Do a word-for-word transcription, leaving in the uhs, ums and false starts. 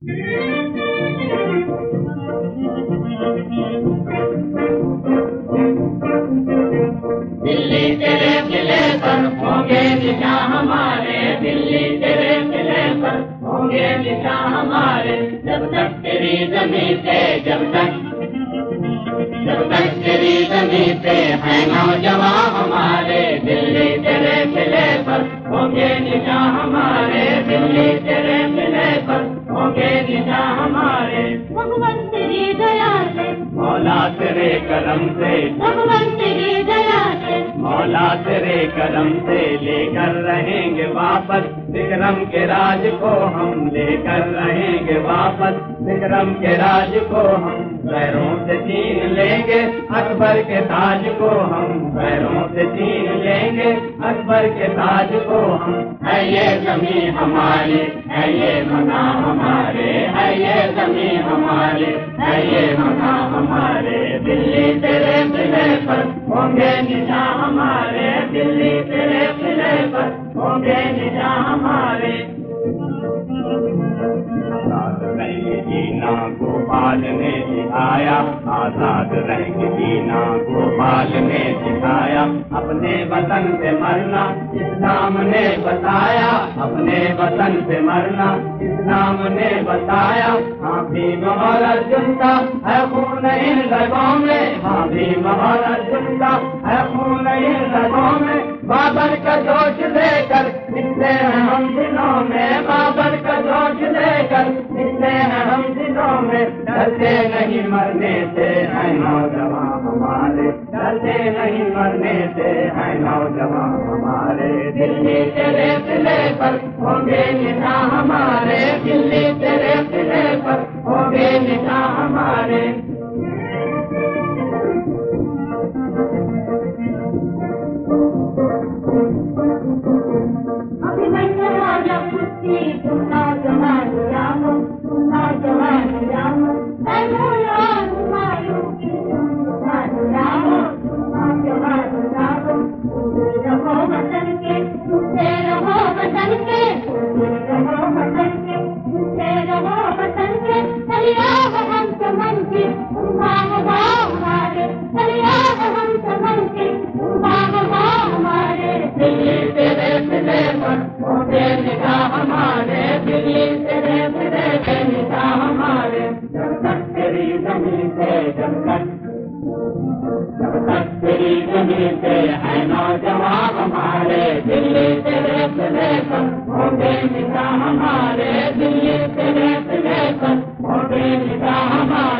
दिल्ली तेरे किले पर होंगे निशां हमारे, दिल्ली तेरे किले पर होंगे निशां हमारे। जब तक तेरी ज़मीं पे, जब तक जब तक तेरी ज़मीं पे है नौजवान हमारे, दिल्ली तेरे किले पर होंगे निशां हमारे, दिल्ली तेरे किले पर होंगे निशां हमारे। भगवान तेरी दया से, मौला तेरे करम से, भगवान तेरी दया से, मौला तेरे करम से लेकर रहेंगे वापस विक्रम के राज को हम, लेकर रहेंगे वापस विक्रम के राज को हम। पैरों से छीन लेंगे अकबर के ताज को हम, पैरों से छीन लेंगे अकबर के ताज को हम। है ये ज़मीं हमारी, है ये मकान हमारे, है ये ज़मीं हमारी, है ये मकान हमारे। दिल्ली तेरे किले पर होंगे निशां हमारे, दिल्ली तेरे किले पर होंगे निशां हमारे। आजाद रहेंगे जीना गोपाल ने सिखाया, आजाद रहेंगे जीना गोपाल ने सिखाया। अपने वतन से मरना इस्लाम ने बताया, अपने वतन से मरना इस्लाम ने बताया। हाँ भीम और अर्जुन का है खून इन रगों में, हाँ भीम और अर्जुन का है खून इन रगों में। बाबर का जोश लेकर निकले हैं हम दिनों में, बाबर का जोश लेकर निकले हैं हम दिनों में। डरते नहीं मरने से है नौजवान हमारे, डरते नहीं मरने से है नौजवान हमारे। दिल्ली तेरे किले पर होंगे निशां हमारे, दिल्ली तेरे किले पर होंगे निशां हमारे। अभिमन्यु राजा पुत्री तुम नौजवान राम, तुम नौजवान राम। तैमूर और हुमायूं की तुम जवान राम, तुम नौजवान राम। तुमसे रहो वतन के, तुमसे रहो वतन के, तुमसे रहो वतन के, तुमसे रहो वतन के। सरियाह हम चमन के, तुम बाग हमारे, सरियाह हम चमन के, तुम बाग हमारे। दिल्ली तेरे किले पर होंगे निशां हमारे, दिल्ली तेरे किले पे निशां हमारे। जब तक तेरी ज़मीं पे, जब तक जब तक तेरी ज़मीं पे है नौजवान हमारे, दिल्ली तेरे किले पर होंगे निशां हमारे, दिल्ली तेरे किले पर होंगे निशां हमारे।